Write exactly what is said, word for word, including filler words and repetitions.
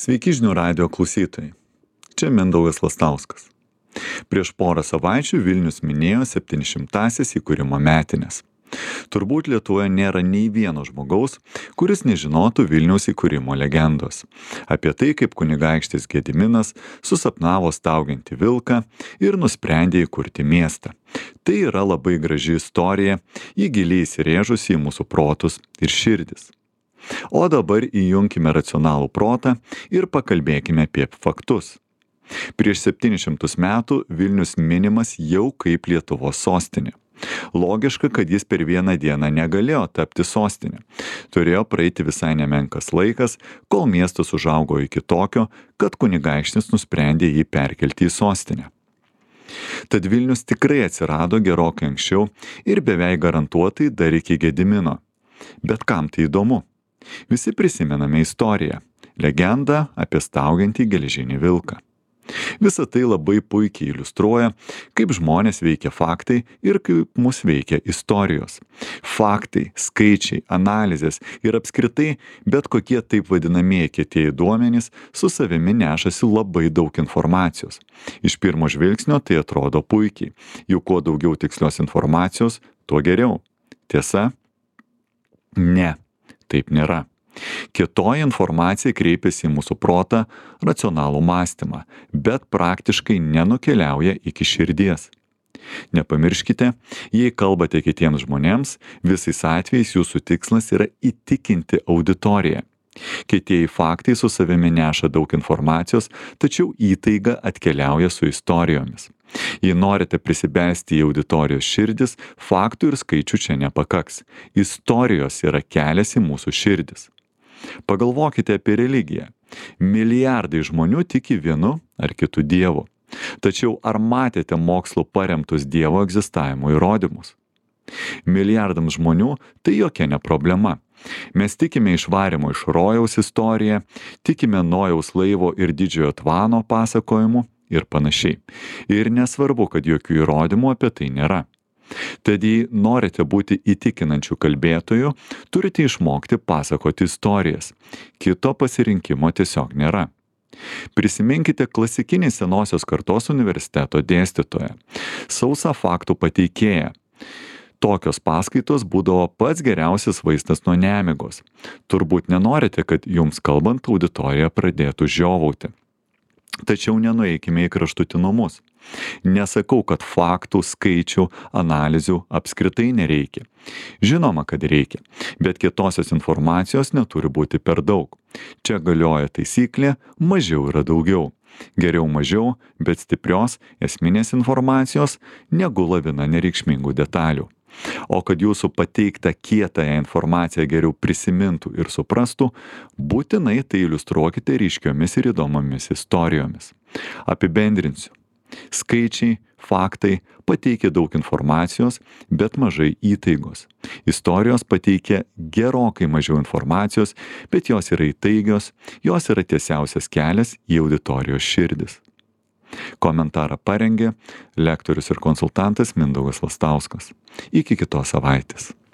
Sveiki žinių radijo klausytojai. Čia Mindaugas Lastauskas. Prieš porą savaičių Vilnius minėjo septynišimtąsias įkūrimo metines. Turbūt Lietuvoje nėra nei vieno žmogaus, kuris nežinotų Vilniaus įkūrimo legendos. Apie tai, kaip kunigaikštis Gediminas susapnavo staugiantį vilką ir nusprendė įkurti miestą. Tai yra labai graži istorija, ji giliai įsirėžusi į mūsų protus ir širdis. O dabar įjunkime racionalų protą ir pakalbėkime apie faktus. Prieš septynis šimtus metų Vilnius minimas jau kaip Lietuvos sostinė. Logiška, kad jis per vieną dieną negalėjo tapti sostinė. Turėjo praeiti visai nemenkas laikas, kol miestas užaugo iki tokio, kad kunigaikštis nusprendė jį perkelti į sostinę. Tad Vilnius tikrai atsirado gerokai anksčiau ir beveik garantuotai dar iki Gedimino. Bet kam tai įdomu? Visi prisimename istoriją, legendą apie staugiantį geležinį vilką. Visa tai labai puikiai iliustruoja, kaip žmonės veikia faktai ir kaip mus veikia istorijos. Faktai, skaičiai, analizės ir apskritai bet kokie taip vadinamieji kietieji duomenys su savimi nešasi labai daug informacijos. Iš pirmo žvilgsnio tai atrodo puikiai, juk kuo daugiau tikslios informacijos, tuo geriau. Tiesa? Ne. Taip nėra. Kietoji informacija kreipiasi į mūsų protą, racionalų mąstymą, bet praktiškai nenukeliauja iki širdies. Nepamirškite, jei kalbate kitiems žmonėms, visais atvejais jūsų tikslas yra įtikinti auditoriją. Kietieji faktai su savimi neša daug informacijos, tačiau įtaiga atkeliauja su istorijomis. Jei norite prisibelsti į auditorijos širdis, faktų ir skaičių čia nepakaks. Istorijos yra kelias į mūsų širdis. Pagalvokite apie religiją. Milijardai žmonių tiki vienu ar kitu dievu. Tačiau ar matėte mokslu paremtus dievo egzistavimo įrodymus? Milijardams žmonių tai jokia ne problema. Mes tikime išvarimo iš rojaus istoriją, tikime Nojaus laivo ir didžiojo tvano pasakojimu ir panašiai. Ir nesvarbu, kad jokių įrodymų apie tai nėra. Tad jei norite būti įtikinančių kalbėtojų, turite išmokti pasakoti istorijas. Kito pasirinkimo tiesiog nėra. Prisiminkite klasikinį senosios kartos universiteto dėstytoją, sausą faktų pateikėją. Tokios paskaitos būdavo pats geriausias vaistas nuo nemigos. Turbūt nenorite, kad jums kalbant auditorija pradėtų žiovauti. Tačiau nenueikime į kraštutinumus. Nesakau, kad faktų, skaičių, analizių apskritai nereikia. Žinoma, kad reikia, bet kietosios informacijos neturi būti per daug. Čia galioja taisyklė, mažiau yra daugiau. Geriau mažiau, bet stiprios esminės informacijos negu lavina nereikšmingų detalių. O kad jūsų pateiktą kietąją informaciją geriau prisimintų ir suprastų, būtinai tai iliustruokite ryškiomis ir įdomomis istorijomis. Apibendrinsiu. Skaičiai, faktai pateikia daug informacijos, bet mažai įtaigos. Istorijos pateikia gerokai mažiau informacijos, bet jos yra įtaigios, jos yra tiesiausias kelias į auditorijos širdis. Komentarą parengė lektorius ir konsultantas Mindaugas Lastauskas. Iki kitos savaitės.